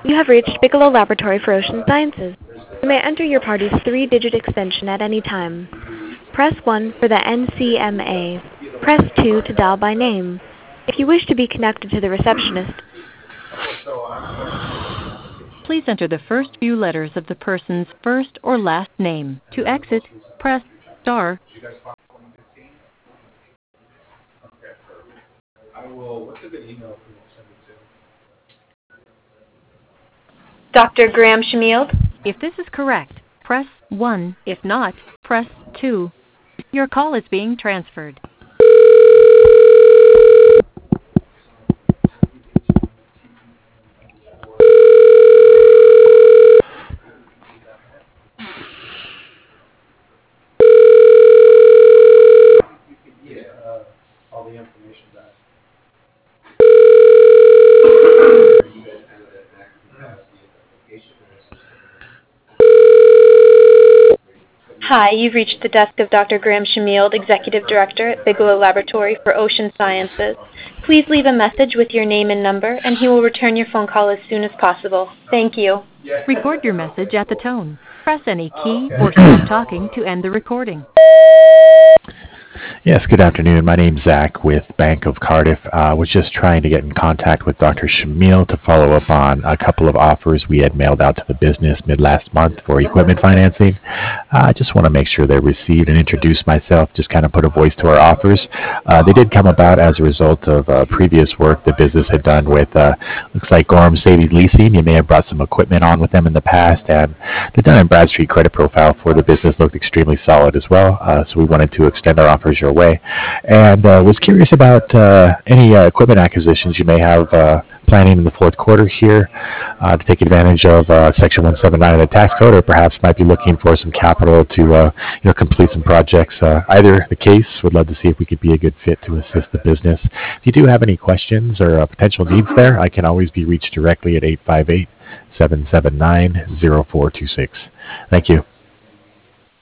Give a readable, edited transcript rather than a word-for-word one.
You have reached Bigelow Laboratory for Ocean Sciences. You may enter your party's 3-digit extension at any time. Press 1 for the NCMA. Press 2 to dial by name. If you wish to be connected to the receptionist, please enter the first few letters of the person's first or last name. To exit, press star. Dr. Graham Shemield. If this is correct, press 1. If not, press 2. Your call is being transferred. Hi, you've reached the desk of Dr. Graham Shemield, Executive Director at Bigelow Laboratory for Ocean Sciences. Please leave a message with your name and number, and he will return your phone call as soon as possible. Thank you. Record your message at the tone. Press any key or stop talking to end the recording. Yes, good afternoon. My name's Zach with Bank of Cardiff. Was just trying to get in contact with Dr. Shemield to follow up on a couple of offers we had mailed out to the business mid-last month for equipment financing. I just want to make sure they're received and introduce myself, just kind of put a voice to our offers. They did come about as a result of previous work the business had done with, looks like Gorham Savings Leasing. You may have brought some equipment on with them in the past, and the Dun & Bradstreet credit profile for the business looked extremely solid as well, so we wanted to extend our offers your way. And was curious about any equipment acquisitions you may have planning in the fourth quarter here to take advantage of Section 179 of the tax code, or perhaps might be looking for some capital to complete some projects. Either the case, would love to see if we could be a good fit to assist the business. If you do have any questions or potential needs there, I can always be reached directly at 858-779-0426. Thank you.